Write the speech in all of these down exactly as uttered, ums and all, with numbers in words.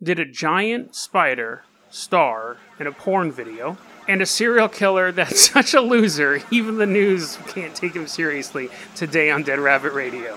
Did a giant spider star in a porn video? And a serial killer that's such a loser, even the news can't take him seriously, today on Dead Rabbit Radio.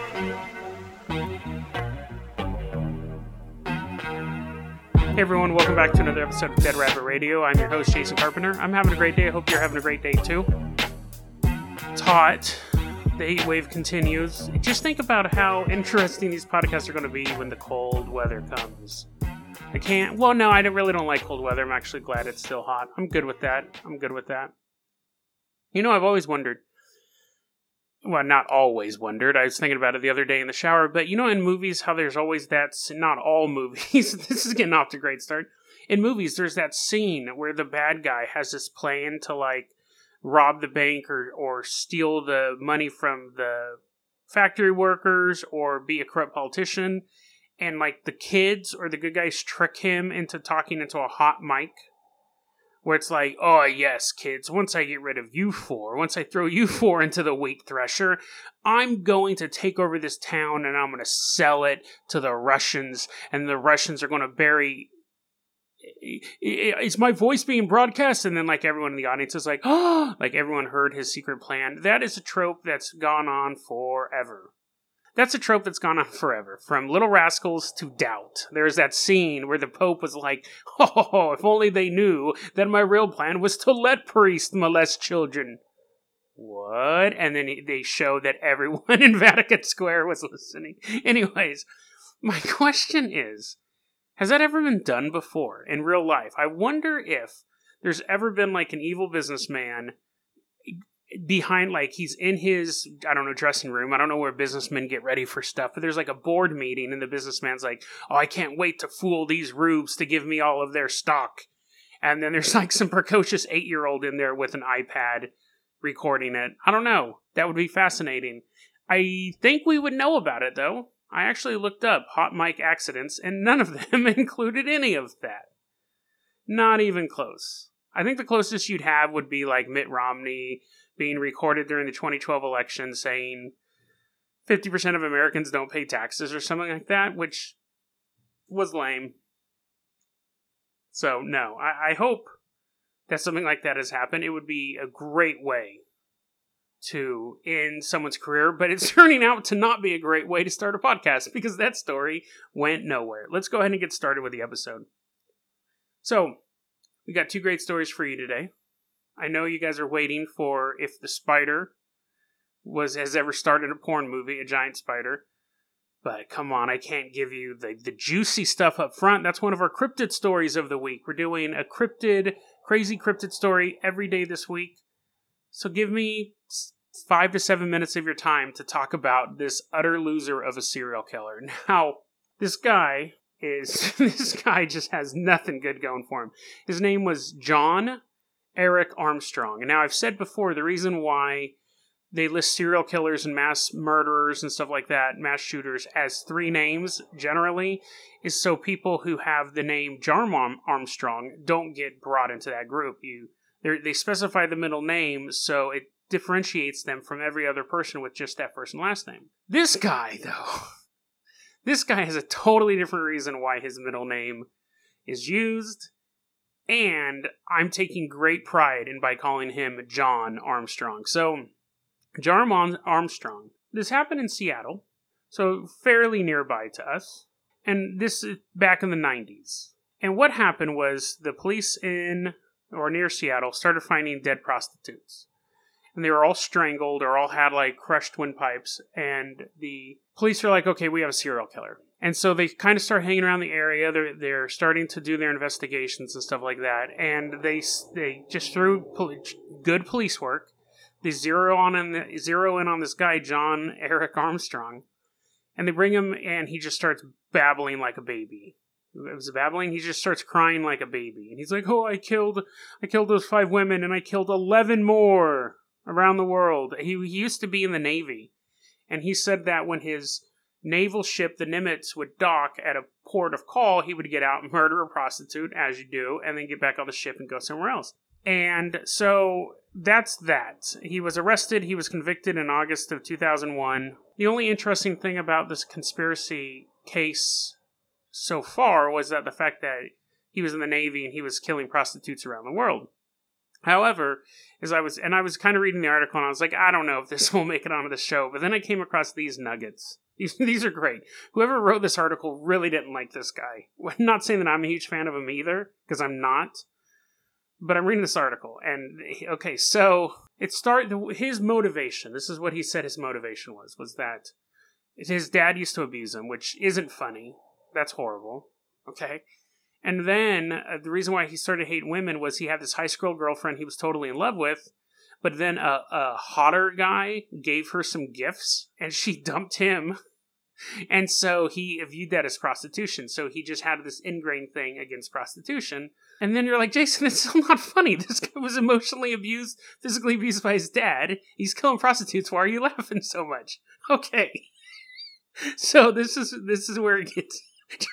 Hey everyone, welcome back to another episode of Dead Rabbit Radio. I'm your host, Jason Carpenter. I'm having a great day. I hope you're having a great day too. It's hot. The heat wave continues. Just think about how interesting these podcasts are going to be when the cold weather comes. I can't... Well, no, I don't, really don't like cold weather. I'm actually glad it's still hot. I'm good with that. I'm good with that. You know, I've always wondered... Well, not always wondered. I was thinking about it the other day in the shower. But you know in movies how there's always that... Not all movies. This is getting off to a great start. In movies, there's that scene where the bad guy has this plan to, like, rob the bank or, or steal the money from the factory workers or be a corrupt politician. And, like, the kids or the good guys trick him into talking into a hot mic. Where it's like, oh, yes, kids, once I get rid of you four, once I throw you four into the wheat thresher, I'm going to take over this town and I'm going to sell it to the Russians. And the Russians are going to bury... Is my voice being broadcast? And then, like, everyone in the audience is like, oh, like, everyone heard his secret plan. That is a trope that's gone on forever. That's a trope that's gone on forever. From Little Rascals to Doubt. There's that scene where the Pope was like, oh, if only they knew that my real plan was to let priests molest children. What? And then they show that everyone in Vatican Square was listening. Anyways, my question is, has that ever been done before in real life? I wonder if there's ever been, like, an evil businessman behind, like, he's in his, I don't know, dressing room. I don't know where businessmen get ready for stuff, but there's, like, a board meeting, and the businessman's like, oh, I can't wait to fool these rubes to give me all of their stock. And then there's, like, some precocious eight-year-old in there with an iPad recording it. I don't know. That would be fascinating. I think we would know about it, though. I actually looked up hot mic accidents, and none of them included any of that. Not even close. I think the closest you'd have would be, like, Mitt Romney being recorded during the twenty twelve election saying fifty percent of Americans don't pay taxes or something like that, which was lame. So, no, I, I hope that something like that has happened. It would be a great way to end someone's career, but it's turning out to not be a great way to start a podcast because that story went nowhere. Let's go ahead and get started with the episode. So, we got two great stories for you today. I know you guys are waiting for if the spider was has ever started a porn movie, a giant spider. But come on, I can't give you the, the juicy stuff up front. That's one of our cryptid stories of the week. We're doing a cryptid, crazy cryptid story every day this week. So give me five to seven minutes of your time to talk about this utter loser of a serial killer. Now, this guy is, this guy just has nothing good going for him. His name was John Eric Armstrong. And now I've said before, the reason why they list serial killers and mass murderers and stuff like that, mass shooters, as three names generally, is so people who have the name Jarm Armstrong don't get brought into that group. You They specify the middle name, so it differentiates them from every other person with just that first and last name. This guy, though, this guy has a totally different reason why his middle name is used, and I'm taking great pride in by calling him John Armstrong. So, Jarm Armstrong. This happened in Seattle, so fairly nearby to us, and this is back in the nineties. And what happened was the police in or near Seattle started finding dead prostitutes. And they were all strangled or all had, like, crushed windpipes. And the police were like, okay, we have a serial killer. And so they kind of start hanging around the area. They're, they're starting to do their investigations and stuff like that. And they they just through poli- good police work, they zero, on in, zero in on this guy, John Eric Armstrong. And they bring him, and he just starts babbling like a baby. It was babbling. He just starts crying like a baby, and he's like, "Oh, I killed, I killed those five women, and I killed eleven more around the world." He, he used to be in the Navy, and he said that when his naval ship, the Nimitz, would dock at a port of call, he would get out and murder a prostitute, as you do, and then get back on the ship and go somewhere else. And so that's that. He was arrested. He was convicted in August of two thousand one. The only interesting thing about this conspiracy case so far was that the fact that he was in the Navy and he was killing prostitutes around the world. However, as I was, and I was kind of reading the article and I was like, I don't know if this will make it onto the show, but then I came across these nuggets. These, these are great. Whoever wrote this article really didn't like this guy. I'm not saying that I'm a huge fan of him either, because I'm not. But I'm reading this article, and okay, so it started, his motivation, this is what he said his motivation was, was that his dad used to abuse him, which isn't funny. That's horrible. Okay? And then, uh, the reason why he started to hate women was he had this high school girlfriend he was totally in love with, but then a, a hotter guy gave her some gifts, and she dumped him. And so he viewed that as prostitution. So he just had this ingrained thing against prostitution. And then you're like, Jason, it's still not funny. This guy was emotionally abused, physically abused by his dad. He's killing prostitutes. Why are you laughing so much? Okay. So this is this is where it gets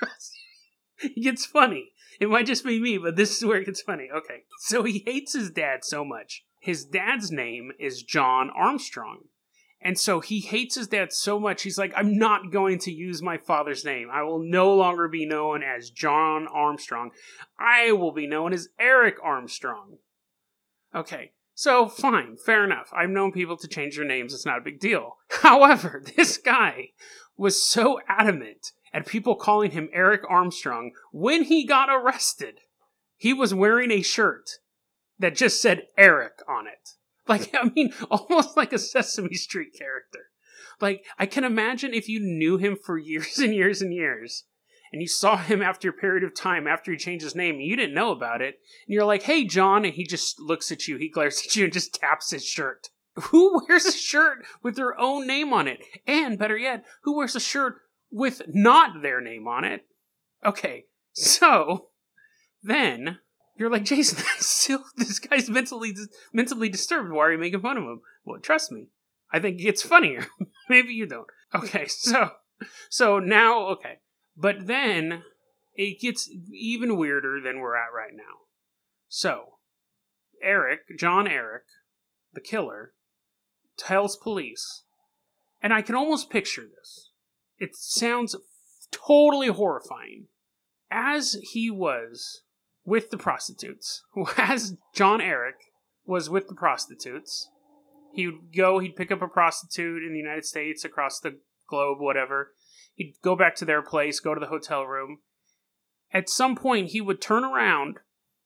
it gets funny. It might just be me, but this is where it gets funny. Okay. So he hates his dad so much. His dad's name is John Armstrong. And so he hates his dad so much, he's like, I'm not going to use my father's name. I will no longer be known as John Armstrong. I will be known as Eric Armstrong. Okay, so fine, fair enough. I've known people to change their names. It's not a big deal. However, this guy was so adamant at people calling him Eric Armstrong when he got arrested. He was wearing a shirt that just said Eric on it. Like, I mean, almost like a Sesame Street character. Like, I can imagine if you knew him for years and years and years, and you saw him after a period of time, after he changed his name, and you didn't know about it, and you're like, hey, John, and he just looks at you, he glares at you, and just taps his shirt. Who wears a shirt with their own name on it? And, better yet, who wears a shirt with not their name on it? Okay, so, then... You're like, Jason, still, this guy's mentally mentally disturbed. Why are you making fun of him? Well, trust me. I think it gets funnier. Maybe you don't. Okay, so, so now, okay. But then, it gets even weirder than we're at right now. So, Eric, John Eric, the killer, tells police, and I can almost picture this. It sounds totally horrifying. As he was... with the prostitutes. As John Eric was with the prostitutes, he would go, he'd pick up a prostitute in the United States, across the globe, whatever. He'd go back to their place, go to the hotel room. At some point, he would turn around,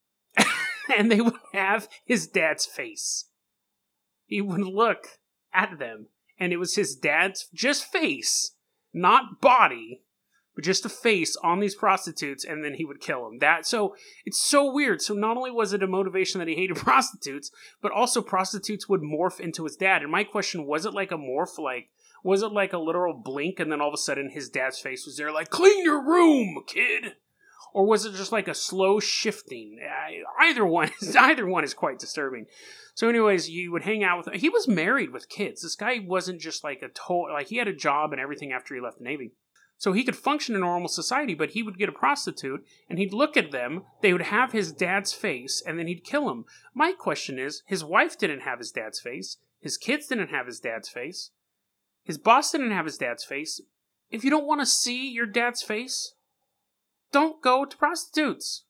and they would have his dad's face. He would look at them, and it was his dad's just face, not body, but just a face on these prostitutes, and then he would kill them. That so it's so weird. So not only was it a motivation that he hated prostitutes, but also prostitutes would morph into his dad. And my question, was it like a morph? Like, was it like a literal blink, and then all of a sudden his dad's face was there, like, clean your room, kid? Or was it just like a slow shifting? Either one, either one is quite disturbing. So anyways, you would hang out with him. He was married with kids. This guy wasn't just like a total, like he had a job and everything after he left the Navy. So he could function in normal society, but he would get a prostitute, and he'd look at them, they would have his dad's face, and then he'd kill him. My question is, his wife didn't have his dad's face, his kids didn't have his dad's face, his boss didn't have his dad's face. If you don't want to see your dad's face, don't go to prostitutes.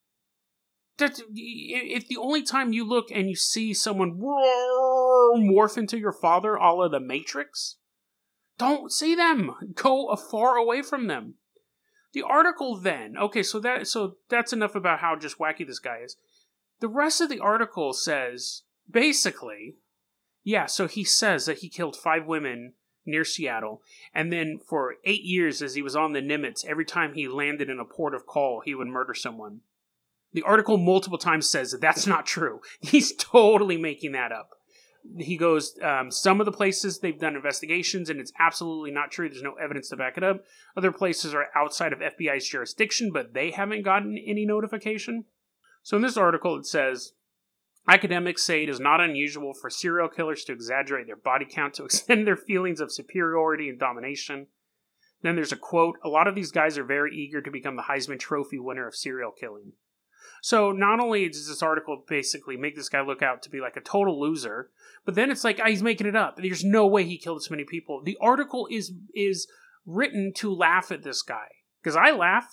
If the only time you look and you see someone morph into your father a la the Matrix... don't see them. Go far away from them. The article then, okay, so that so that's enough about how just wacky this guy is. The rest of the article says, basically, yeah, so he says that he killed five women near Seattle, and then for eight years as he was on the Nimitz, every time he landed in a port of call, he would murder someone. The article multiple times says that that's not true. He's totally making that up. He goes, um, some of the places they've done investigations and it's absolutely not true. There's no evidence to back it up. Other places are outside of F B I's jurisdiction, but they haven't gotten any notification. So in this article it says, academics say it is not unusual for serial killers to exaggerate their body count to extend their feelings of superiority and domination. Then there's a quote, a lot of these guys are very eager to become the Heisman Trophy winner of serial killing. So not only does this article basically make this guy look out to be like a total loser, but then it's like, oh, he's making it up. There's no way he killed this many people. The article is is written to laugh at this guy. Because I laughed.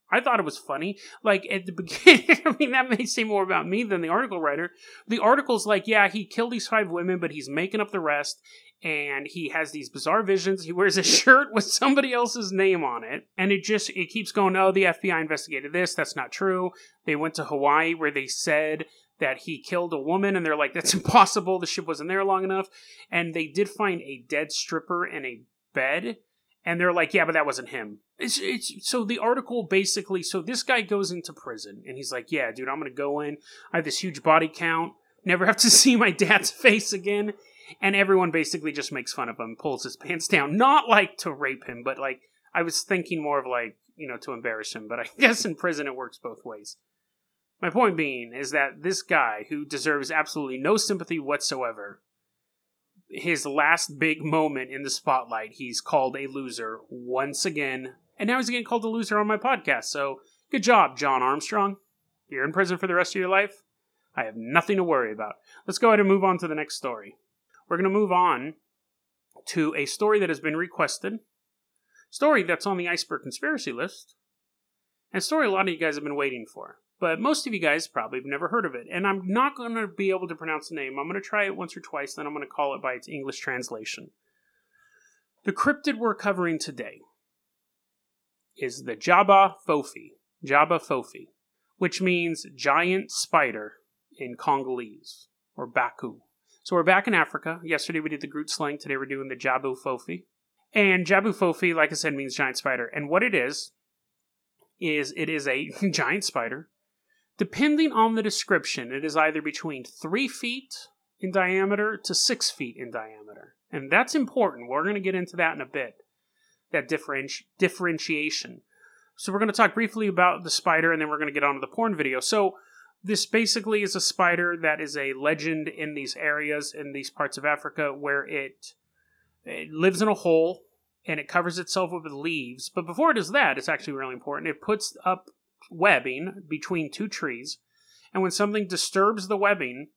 I thought it was funny. Like, at the beginning, I mean, that may say more about me than the article writer. The article's like, yeah, he killed these five women, but he's making up the rest. And he has these bizarre visions. He wears a shirt with somebody else's name on it. And it just, it keeps going, oh, the F B I investigated this. That's not true. They went to Hawaii where they said that he killed a woman. And they're like, that's impossible. The ship wasn't there long enough. And they did find a dead stripper in a bed. And they're like, yeah, but that wasn't him. It's, it's so the article basically, so this guy goes into prison and he's like, yeah, dude, I'm going to go in. I have this huge body count. Never have to see my dad's face again. And everyone basically just makes fun of him, pulls his pants down. Not like to rape him, but like, I was thinking more of like, you know, to embarrass him. But I guess in prison it works both ways. My point being is that this guy, who deserves absolutely no sympathy whatsoever, his last big moment in the spotlight, he's called a loser once again. And now he's getting called a loser on my podcast. So, good job, John Armstrong. You're in prison for the rest of your life. I have nothing to worry about. Let's go ahead and move on to the next story. We're going to move on to a story that has been requested. Story that's on the Iceberg Conspiracy list. And a story a lot of you guys have been waiting for. But most of you guys probably have never heard of it. And I'm not going to be able to pronounce the name. I'm going to try it once or twice, then I'm going to call it by its English translation. The cryptid we're covering today is the Jaba Fofi. Jaba Fofi. Which means giant spider in Congolese. Or Baku. So we're back in Africa. Yesterday we did the Groot slang. Today we're doing the Jabu Fofi. And Jabu Fofi, like I said, means giant spider. And what it is, is it is a giant spider. Depending on the description, it is either between three feet in diameter to six feet in diameter. And that's important. We're going to get into that in a bit. That differenti- differentiation. So we're going to talk briefly about the spider, and then we're going to get on to the porn video. So this basically is a spider that is a legend in these areas, in these parts of Africa, where it, it lives in a hole, and it covers itself with leaves. But before it does that, it's actually really important. It puts up webbing between two trees, and when something disturbs the webbing,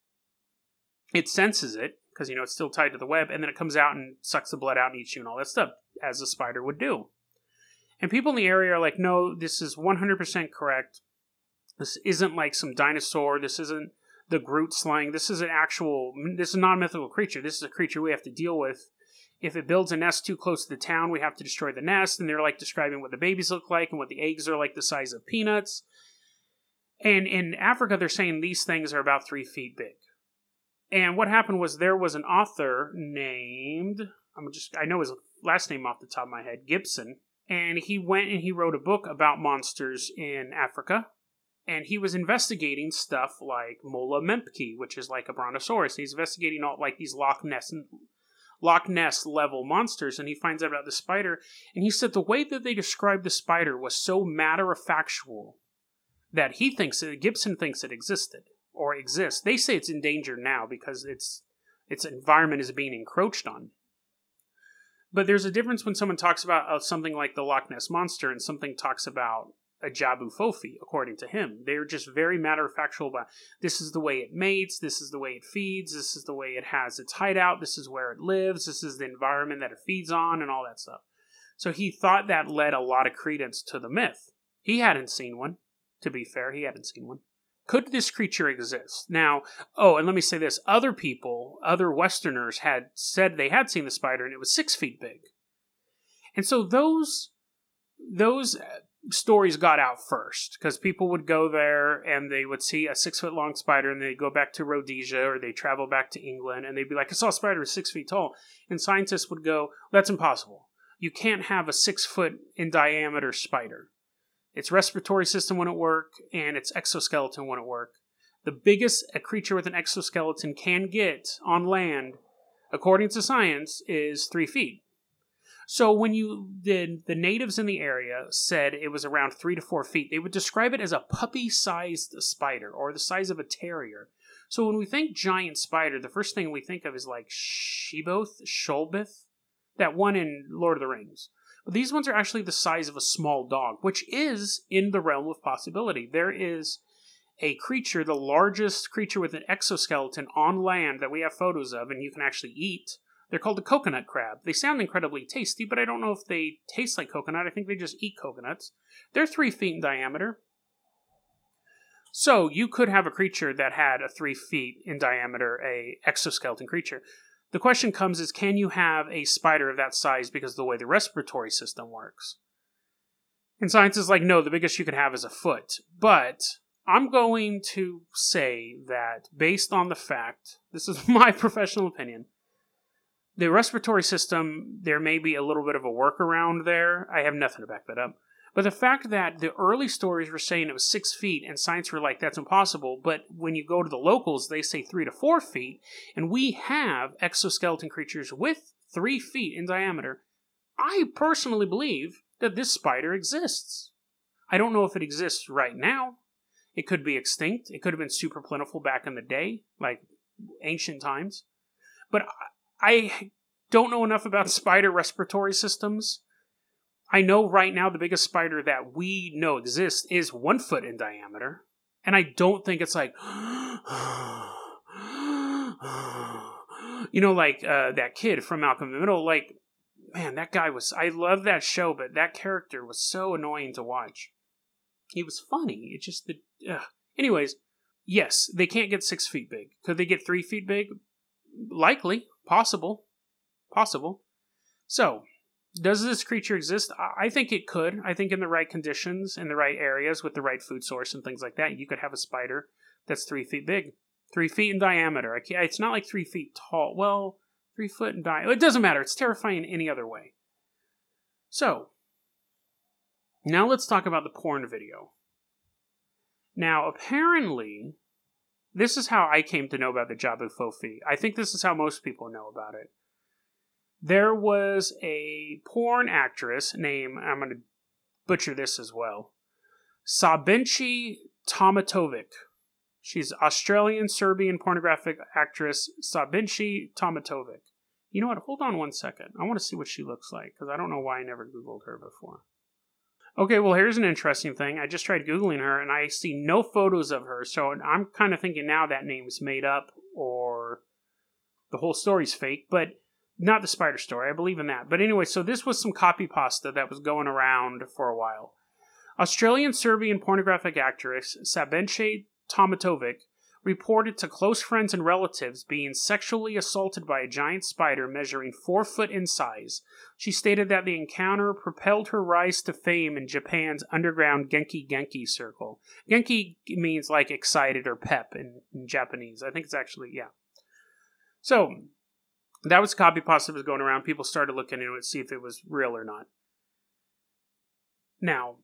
it senses it, because, you know, it's still tied to the web, and then it comes out and sucks the blood out and eats you and all that stuff, as a spider would do. And people in the area are like, no, this is one hundred percent correct. This isn't like some dinosaur. This isn't the Groot slang. This is an actual, this is not a mythical creature. This is a creature we have to deal with. If it builds a nest too close to the town, we have to destroy the nest. And they're like describing what the babies look like and what the eggs are like the size of peanuts. And in Africa, they're saying these things are about three feet big. And what happened was there was an author named, I'm just, I know his last name off the top of my head, Gibson. And he went and he wrote a book about monsters in Africa. And he was investigating stuff like Mola Mempki, which is like a brontosaurus. He's investigating all like these Loch Ness Loch Ness level monsters, and he finds out about the spider. And he said the way that they described the spider was so matter of factual that he thinks that Gibson thinks it existed or exists. They say it's in danger now because its its environment is being encroached on. But there's a difference when someone talks about uh, something like the Loch Ness Monster and something talks about a Jabu Fofi, according to him. They're just very matter-of-factual about this is the way it mates, this is the way it feeds, this is the way it has its hideout, this is where it lives, this is the environment that it feeds on, and all that stuff. So he thought that led a lot of credence to the myth. He hadn't seen one, to be fair, he hadn't seen one. Could this creature exist? Now, oh, and let me say this, other people, other Westerners had said they had seen the spider, and it was six feet big. And so those, those stories got out first, because people would go there and they would see a six foot long spider and they'd go back to Rhodesia or they travel back to England and they'd be like, I saw a spider was six feet tall. And scientists would go, that's impossible. You can't have a six foot in diameter spider. Its respiratory system wouldn't work and its exoskeleton wouldn't work. The biggest a creature with an exoskeleton can get on land, according to science, is three feet. So when you did, the natives in the area said it was around three to four feet, they would describe it as a puppy-sized spider, or the size of a terrier. So when we think giant spider, the first thing we think of is like Sheboth, Sholbeth, that one in Lord of the Rings. But these ones are actually the size of a small dog, which is in the realm of possibility. There is a creature, the largest creature with an exoskeleton on land that we have photos of, and you can actually eat. They're called a coconut crab. They sound incredibly tasty, but I don't know if they taste like coconut. I think they just eat coconuts. They're three feet in diameter. So you could have a creature that had a three feet in diameter, a exoskeleton creature. The question comes is, can you have a spider of that size because of the way the respiratory system works? And science is like, no, the biggest you could have is a foot. But I'm going to say that based on the fact, this is my professional opinion, the respiratory system, there may be a little bit of a workaround there. I have nothing to back that up. But the fact that the early stories were saying it was six feet and science were like, that's impossible. But when you go to the locals, they say three to four feet. And we have exoskeleton creatures with three feet in diameter. I personally believe that this spider exists. I don't know if it exists right now. It could be extinct. It could have been super plentiful back in the day, like ancient times. But I don't know enough about spider respiratory systems. I know right now the biggest spider that we know exists is one foot in diameter. And I don't think it's like, you know, like uh, that kid from Malcolm in the Middle. Like, man, that guy was, I love that show, but that character was so annoying to watch. He was funny. It just, the, uh. anyways, yes, they can't get six feet big. Could they get three feet big? Likely. Possible. Possible. So, does this creature exist? I think it could. I think in the right conditions, in the right areas, with the right food source and things like that, you could have a spider that's three feet big. Three feet in diameter. I can't, it's not like three feet tall. Well, three foot in diameter. It doesn't matter. It's terrifying any other way. So, now let's talk about the porn video. Now, apparently, this is how I came to know about the Jabu Fofi. I think this is how most people know about it. There was a porn actress named, I'm going to butcher this as well, Sabenci Tomatovic. She's Australian Serbian pornographic actress Sabenci Tomatovic. You know what? Hold on one second. I want to see what she looks like, because I don't know why I never Googled her before. Okay, well, here's an interesting thing. I just tried Googling her, and I see no photos of her, so I'm kind of thinking now that name's made up, or the whole story's fake, but not the spider story. I believe in that. But anyway, so this was some copy pasta that was going around for a while. Australian Serbian pornographic actress Sabenci Tomatovic reported to close friends and relatives being sexually assaulted by a giant spider measuring four foot in size. She stated that the encounter propelled her rise to fame in Japan's underground Genki Genki circle. Genki means like excited or pep in, in Japanese. I think it's actually, yeah. So, that was copy pasta that was going around. People started looking into it to see if it was real or not. Now,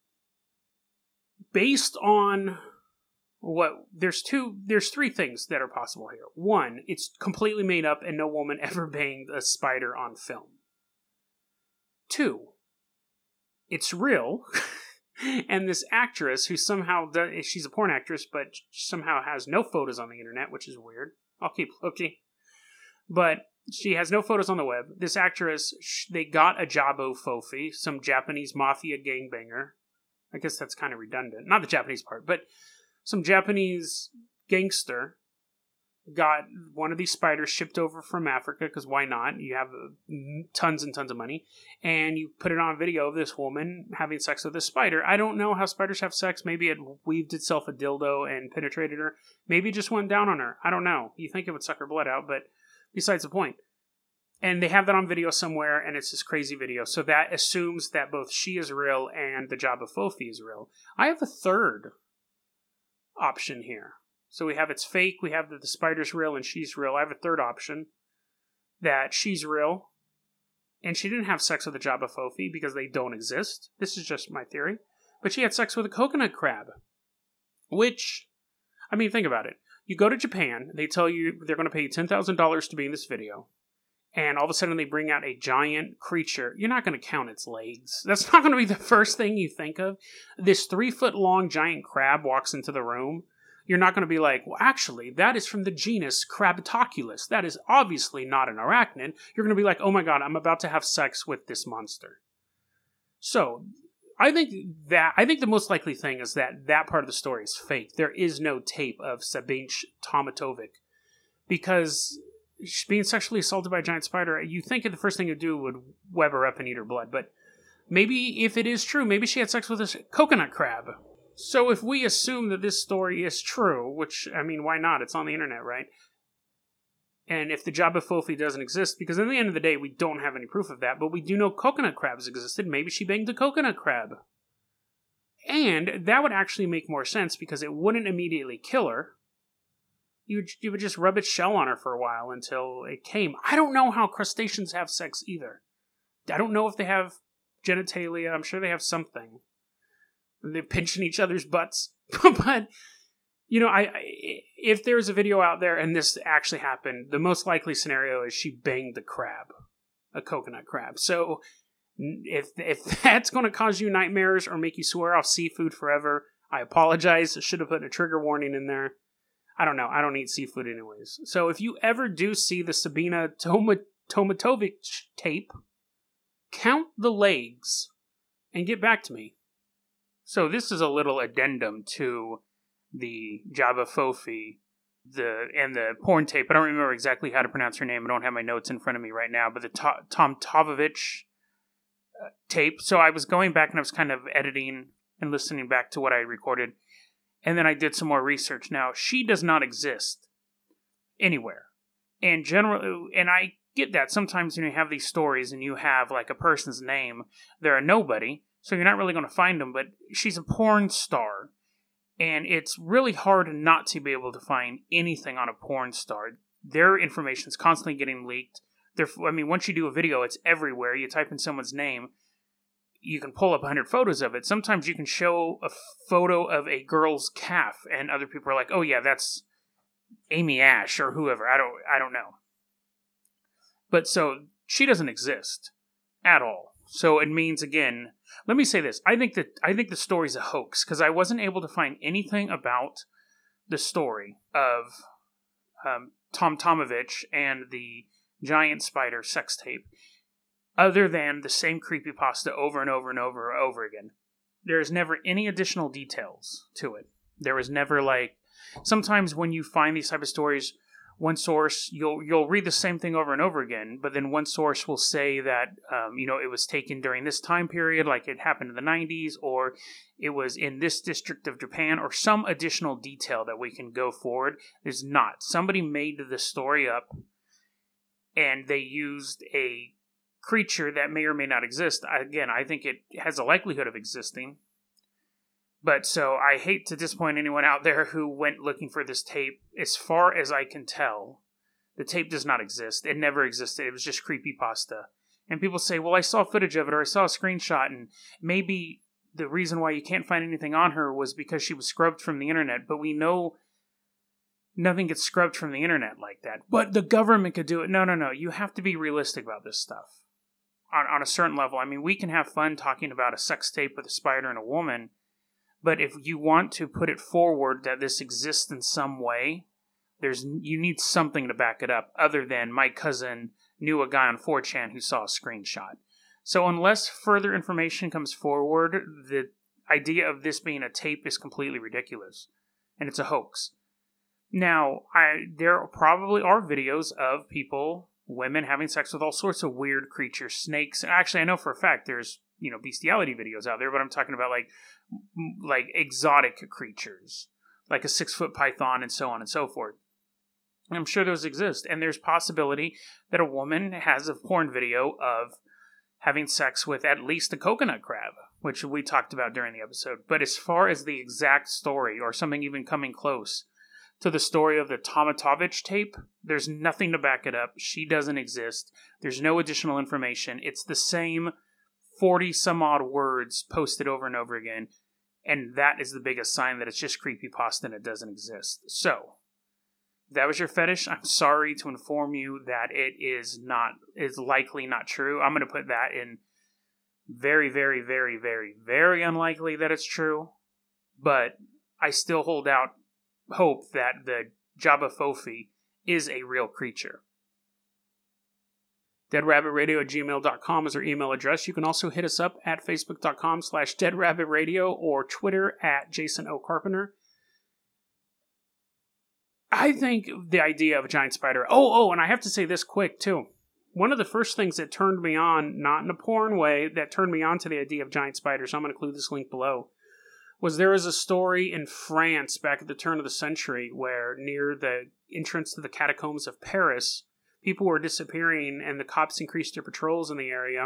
based on what, there's two, there's three things that are possible here. One, it's completely made up and no woman ever banged a spider on film. Two, it's real. And this actress who somehow, does, she's a porn actress, but somehow has no photos on the internet, which is weird. I'll keep looking. But she has no photos on the web. This actress, they got a Jabu Fofi, some Japanese mafia gangbanger. I guess that's kind of redundant. Not the Japanese part, but some Japanese gangster got one of these spiders shipped over from Africa, because why not? You have tons and tons of money. And you put it on video of this woman having sex with this spider. I don't know how spiders have sex. Maybe it weaved itself a dildo and penetrated her. Maybe it just went down on her. I don't know. You think it would suck her blood out, but besides the point. And they have that on video somewhere, and it's this crazy video. So that assumes that both she is real and the Jabu Fofi is real. I have a third option here. So we have it's fake, we have that the spider's real and she's real. I have a third option that she's real and she didn't have sex with a Jabu Fofi because they don't exist. This is just my theory. But she had sex with a coconut crab. Which, I mean, think about it. You go to Japan, they tell you they're going to pay you ten thousand dollars to be in this video. And all of a sudden they bring out a giant creature. You're not going to count its legs. That's not going to be the first thing you think of. This three foot long giant crab walks into the room. You're not going to be like, well, actually, that is from the genus Crabatoculus. That is obviously not an arachnid. You're going to be like, oh my god, I'm about to have sex with this monster. So, I think that, I think the most likely thing is that that part of the story is fake. There is no tape of Sabenci Tomatovic. Because she's being sexually assaulted by a giant spider, you think the first thing you'd do would web her up and eat her blood. But maybe if it is true, maybe she had sex with a coconut crab. So if we assume that this story is true, which, I mean, why not? It's on the internet, right? And if the Jabba Fofi doesn't exist, because at the end of the day, we don't have any proof of that, but we do know coconut crabs existed, maybe she banged a coconut crab. And that would actually make more sense, because it wouldn't immediately kill her. You would, you would just rub its shell on her for a while until it came. I don't know how crustaceans have sex either. I don't know if they have genitalia. I'm sure they have something. They're pinching each other's butts. But, you know, I, I if there's a video out there and this actually happened, the most likely scenario is she banged the crab, a coconut crab. So if if that's going to cause you nightmares or make you swear off seafood forever, I apologize. I should have put a trigger warning in there. I don't know. I don't eat seafood anyways. So if you ever do see the Sabina Toma, Tomatovich tape, count the legs and get back to me. So this is a little addendum to the Jabba Fofi the, and the porn tape. I don't remember exactly how to pronounce her name. I don't have my notes in front of me right now. But the to- Tom Tovovich uh, tape. So I was going back and I was kind of editing and listening back to what I recorded. And then I did some more research. Now, she does not exist anywhere. And generally, and I get that. Sometimes when you have these stories and you have like a person's name, they're a nobody, so you're not really going to find them. But she's a porn star. And it's really hard not to be able to find anything on a porn star. Their information is constantly getting leaked. They're, I mean, once you do a video, it's everywhere. You type in someone's name, you can pull up one hundred photos of it. Sometimes you can show a photo of a girl's calf, and other people are like, "Oh yeah, that's Amy Ash or whoever." I don't, I don't know. But so she doesn't exist at all. So it means, again, let me say this: I think that I think the story's a hoax, because I wasn't able to find anything about the story of um, Tom Tomovich and the giant spider sex tape, other than the same creepypasta over and over and over and over again. There's never any additional details to it. There was never, like, sometimes when you find these type of stories, one source, you'll you'll read the same thing over and over again, but then one source will say that, um, you know, it was taken during this time period, like it happened in the nineties, or it was in this district of Japan, or some additional detail that we can go forward. There's not. Somebody made the story up, and they used a creature that may or may not exist. Again, I think it has a likelihood of existing. But so I hate to disappoint anyone out there who went looking for this tape. As far as I can tell, the tape does not exist. It never existed. It was just creepypasta. And people say, well, I saw footage of it, or I saw a screenshot, and maybe the reason why you can't find anything on her was because she was scrubbed from the internet. But we know nothing gets scrubbed from the internet like that. But the government could do it. No, no, no. You have to be realistic about this stuff. On, on a certain level. I mean, we can have fun talking about a sex tape with a spider and a woman, but if you want to put it forward that this exists in some way, there's you need something to back it up, other than my cousin knew a guy on four chan who saw a screenshot. So unless further information comes forward, the idea of this being a tape is completely ridiculous, and it's a hoax. Now, I there probably are videos of people, women having sex with all sorts of weird creatures, snakes. Actually, I know for a fact there's, you know, bestiality videos out there, but I'm talking about like like exotic creatures, like a six-foot python and so on and so forth. And I'm sure those exist, and there's possibility that a woman has a porn video of having sex with at least a coconut crab, which we talked about during the episode. But as far as the exact story, or something even coming close to the story of the Tomatovich tape, there's nothing to back it up. She doesn't exist. There's no additional information. It's the same forty some odd words posted over and over again. And that is the biggest sign that it's just creepypasta and it doesn't exist. So, if that was your fetish, I'm sorry to inform you that it is not, is likely not true. I'm going to put that in very, very, very, very, very unlikely that it's true. But I still hold out hope that the Jabba Fofi is a real creature. deadrabbitradio at gmail dot com is our email address. You can also hit us up at facebook.com slash deadrabbitradio or Twitter at Jason O. Carpenter. I think the idea of a giant spider... Oh, oh, and I have to say this quick, too. One of the first things that turned me on, not in a porn way, that turned me on to the idea of giant spiders, so I'm going to include this link below, was there was a story in France back at the turn of the century where near the entrance to the catacombs of Paris, people were disappearing and the cops increased their patrols in the area.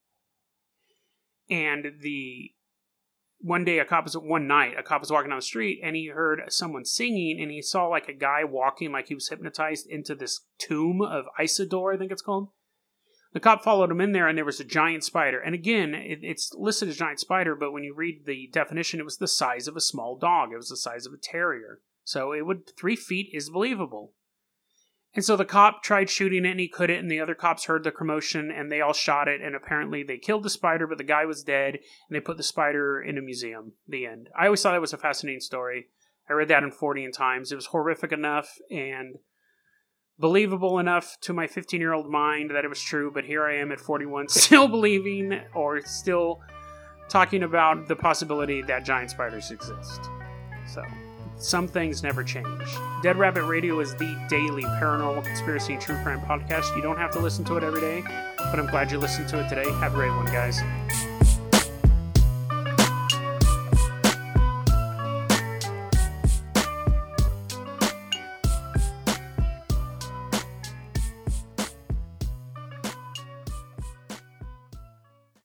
And the... One day, a cop was, one night, a cop was walking down the street and he heard someone singing and he saw like a guy walking like he was hypnotized into this tomb of Isidore, I think it's called. The cop followed him in there and there was a giant spider. And again, it, it's listed as giant spider, but when you read the definition, it was the size of a small dog. It was the size of a terrier. So it would, three feet is believable. And so the cop tried shooting it and he couldn't, and the other cops heard the commotion and they all shot it, and apparently they killed the spider, but the guy was dead, and they put the spider in a museum. The end. I always thought that was a fascinating story. I read that in forty times. It was horrific enough and believable enough to my fifteen-year-old mind that it was true, but here I am at forty-one still believing or still talking about the possibility that giant spiders exist. So... some things never change. Dead Rabbit Radio is the daily paranormal conspiracy and true crime podcast. You don't have to listen to it every day, but I'm glad you listened to it today. Have a great one, guys.